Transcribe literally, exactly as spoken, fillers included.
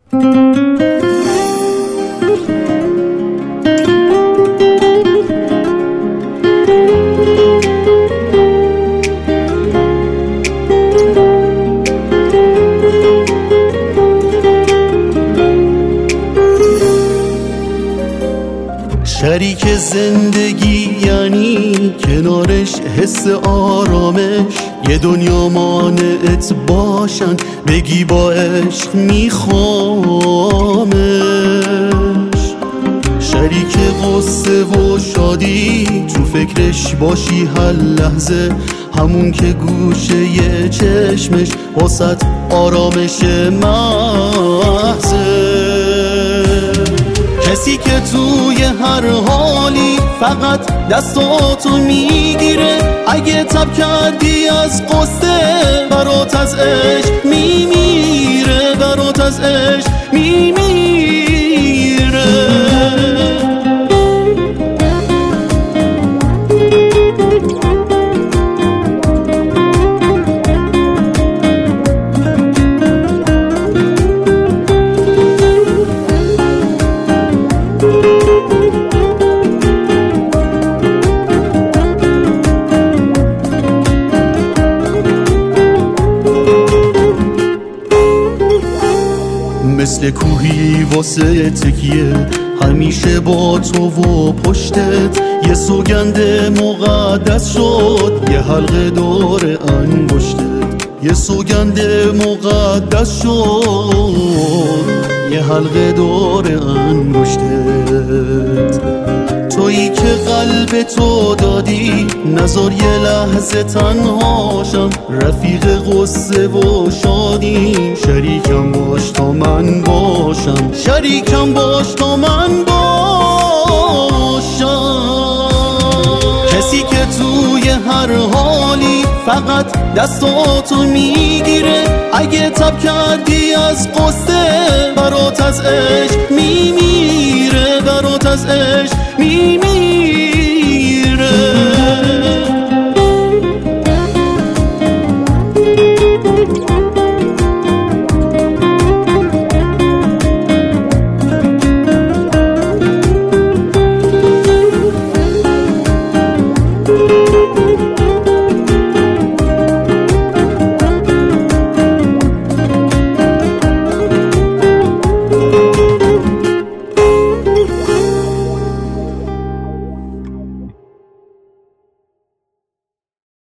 شریک زندگی یعنی کنارش حس آرامش، یه دنیا مانعت باشن بگی با عشق میخوامش. شریک غصه و شادی تو فکرش باشی هر لحظه، همون که گوشه یه چشمش واسط آرامش محضه. کسی که توی هر حالی فقط دستاتو میگیره، اگه تب کردی از قصه برات از عشق میمیره، برات از عشق میمیره. مثل کوهی واسه تکیه همیشه با تو و پشتت، یه سوگند مقدس شد یه حلقه دور انگشتت، یه سوگند مقدس شد یه حلقه دور انگشتت. تویی که قلب تو دادی نذار یه لحظه تنهاشم، رفیق غصه و شادی شریکم باش تا من باشم، شریکم باش تا من باشم. کسی که توی هر حالی فقط دستاتو میگیره، اگه تب کردی از قصه برات از عشق میمیره، برات از عشق میمیره.